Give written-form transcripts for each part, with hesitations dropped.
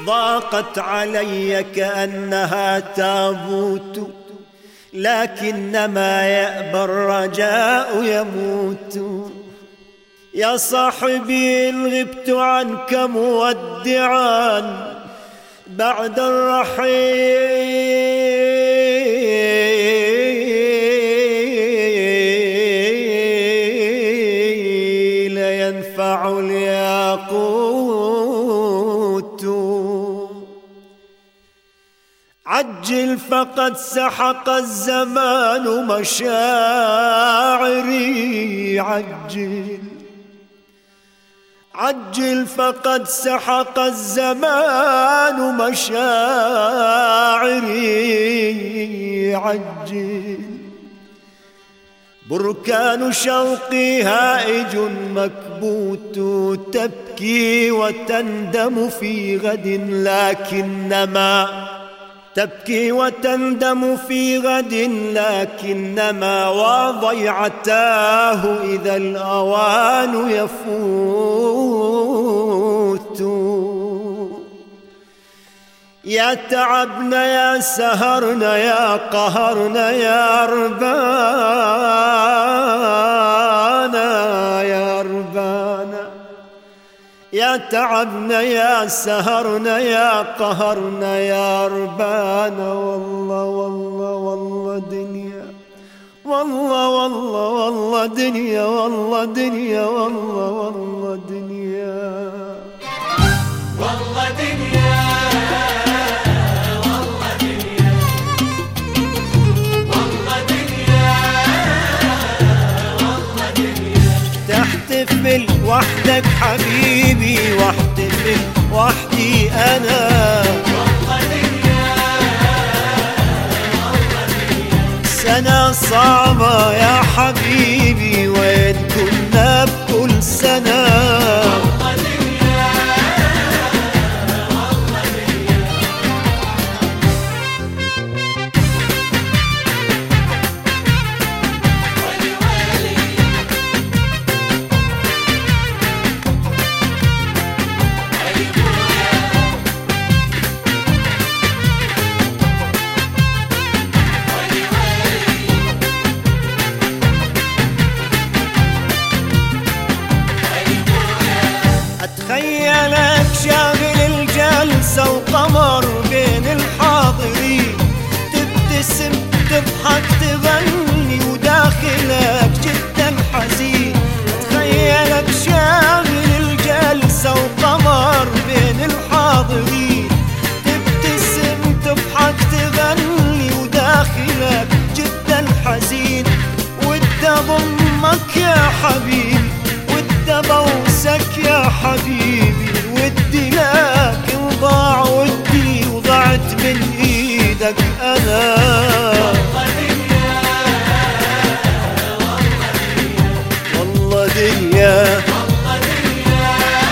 ضاقت علي كأنها تابوت، لكنما يأبى الرجاء يموت. يا صاحبي إن غبت عنك مودعا بعد الرحيل ينفع الياقوت. عجل فقد سحق الزمان مشاعري، عجل فقد سحق الزمان مشاعري، عجل. بركان شوقي هائج مكبوت، تبكي وتندم في غد، لكنما تبكي وتندم في غد، لكنما وضيعتاه إذا الأوان يفوت. يا تعبنا يا سهرنا يا قهرنا يا ربانا يا ربانا، يا تعبنا يا سهرنا يا قهرنا يا ربانا. والله والله والله دنيا، والله والله والله دنيا، والله دنيا والله والله دنيا، والله دنيا، والله دنيا، والله دنيا، والله دنيا. تحتفل وحدك حبيبي واحتفل وحدي أنا، والله دنيا، والله دنيا. سنة صعبة يا حبيبي وين كنا بكل سنة، والله دنيا، والله دنيا. ولي ولي أتخيلك شاغل الجلسة وقمر بين الحاضرين، تبتسم تضحك تغني وداخلك جدا حزين. أتخيلك شاغل الجلسة وقمر بين الحاضرين، تبتسم تضحك تغني وداخلك جدا حزين. ودي أضمك يا حبيبي ودي بوسك يا حبيبي، ودي لكن ضاع ودي وضعت من ايدك انا، والله دنيا، والله دنيا، والله دنيا، والله دنيا،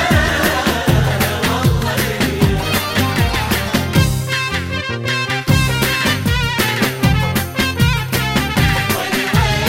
والله دنيا. ولي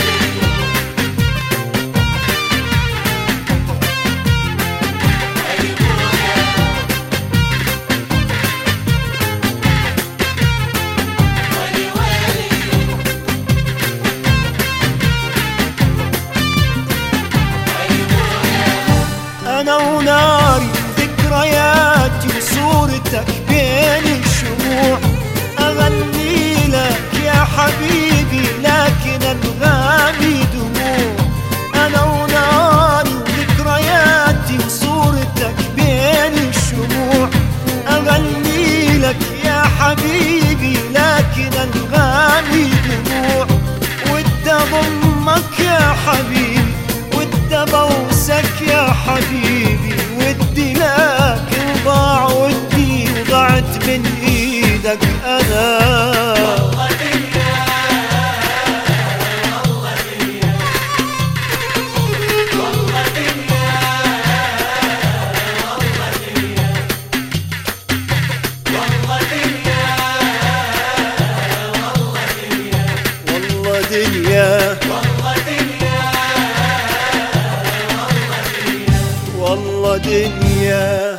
انا وناري ذكرياتي وصورتك بين الشموع، اغني لك يا حبيبي لكن انغامي دموع. انا وناري وذكرياتي وصورتك بين الشموع، اغني لك يا حبيبي لكن انغامي دموع. ودي اضمك يا حبيبي ودي بوسك يا حبيبي، ودي لكن ضاع ودي وضعت من ايدك انا، والله دنيا، والله دنيا، والله دنيا، والله دنيا، والله دنيا، والله دنيا، والله دنيا، والله دنيا، والله دنيا.